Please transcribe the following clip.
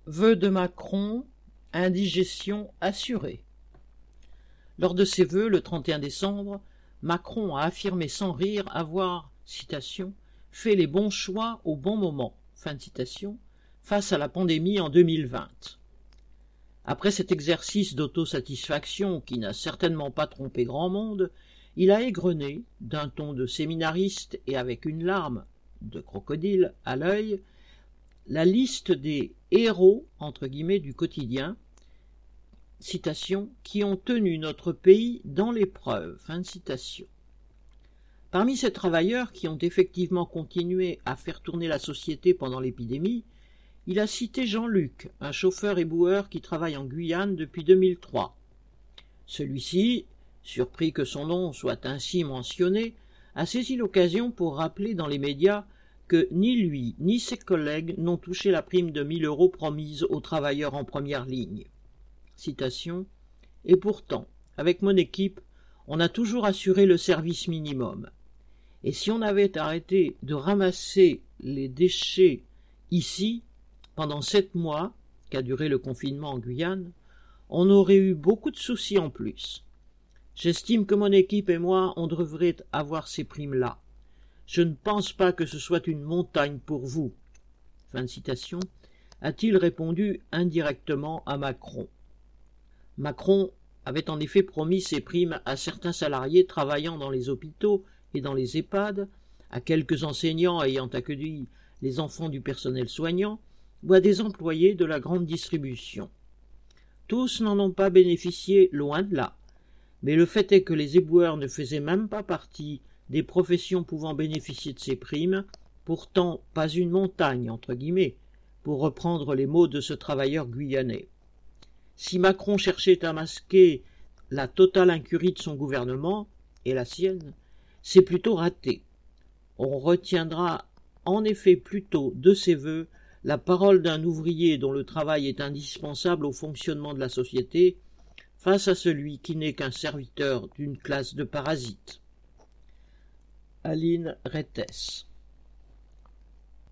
Vœux de Macron, indigestion assurée. Lors de ses vœux, le 31 décembre, Macron a affirmé sans rire avoir, citation, « fait les bons choix au bon moment », fin de citation, face à la pandémie en 2020. Après cet exercice d'autosatisfaction qui n'a certainement pas trompé grand monde, il a égrené, d'un ton de séminariste et avec une larme de crocodile à l'œil, la liste des « héros » entre guillemets du quotidien, citation, qui ont tenu notre pays dans l'épreuve, fin de citation. Parmi ces travailleurs qui ont effectivement continué à faire tourner la société pendant l'épidémie, il a cité Jean-Luc, un chauffeur éboueur qui travaille en Guyane depuis 2003. Celui-ci, surpris que son nom soit ainsi mentionné, a saisi l'occasion pour rappeler dans les médias que ni lui ni ses collègues n'ont touché la prime de 1 000 € promise aux travailleurs en première ligne. Citation, « Et pourtant, avec mon équipe, on a toujours assuré le service minimum. Et si on avait arrêté de ramasser les déchets ici, pendant 7 mois, qu'a duré le confinement en Guyane, on aurait eu beaucoup de soucis en plus. J'estime que mon équipe et moi, on devrait avoir ces primes-là. Je ne pense pas que ce soit une montagne pour vous. » Fin de citation, a-t-il répondu indirectement à Macron. Macron avait en effet promis ces primes à certains salariés travaillant dans les hôpitaux et dans les EHPAD, à quelques enseignants ayant accueilli les enfants du personnel soignant, ou à des employés de la grande distribution. Tous n'en ont pas bénéficié, loin de là, mais le fait est que les éboueurs ne faisaient même pas partie des professions pouvant bénéficier de ces primes, pourtant pas une montagne, entre guillemets, pour reprendre les mots de ce travailleur guyanais. Si Macron cherchait à masquer la totale incurie de son gouvernement, et la sienne, c'est plutôt raté. On retiendra en effet plutôt de ses vœux la parole d'un ouvrier dont le travail est indispensable au fonctionnement de la société, face à celui qui n'est qu'un serviteur d'une classe de parasites. Aline Rettes.